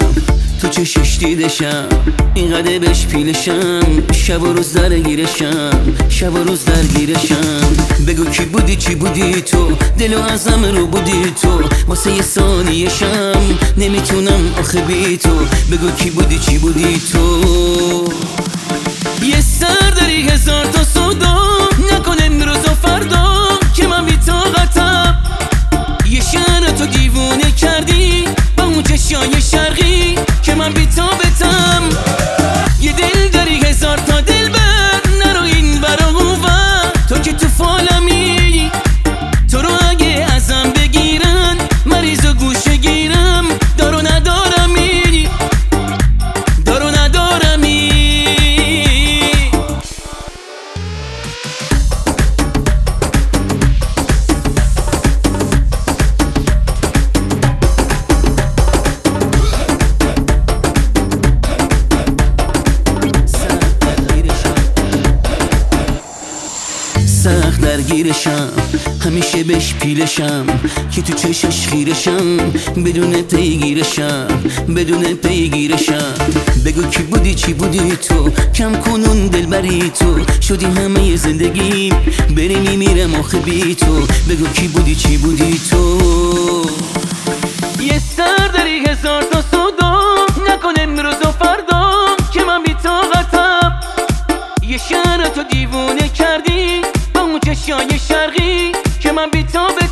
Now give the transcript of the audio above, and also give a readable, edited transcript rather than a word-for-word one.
تو چشش دیدشم، اینقدر بهش پیلشم، شب و روز درگیرشم، شب و روز درگیرشم. بگو کی بودی چی بودی تو، دل و ازم رو بودی تو، واسه یه ثانیه‌شم نمیتونم آخه بی تو. بگو کی بودی چی بودی تو. یه سر داری هزار تا سودا، نکن امروز و فردا که من بی طاقتم. یه شهر تو دیوونه کردی با اون چشای شرقی که من بی طاقتم. یه دل داری هزار تا دل بر، نرو این برا اون ور، تو که تو فالمی. تو رو اگه ازم بگیرن مریض و گوشه گیرم، دارو ندارمی، دارو ندارمی. سخت درگیرشم، همیشه بهش پیلشم، که تو چشش خیرشم، بدون پیگیرشم، بدون پیگیرشم. بگو کی بودی چی بودی تو، کم کنون دلبری تو، شدی همه زندگی، بری میمیرم آخه بی تو. بگو کی بودی چی بودی تو. یه سر داری هزار تا سودا، نکن امروز و فردا که من بی طاقتم. یه شهر تو دیوونه کردی با اون چشای شرقی که من بی طاقتم.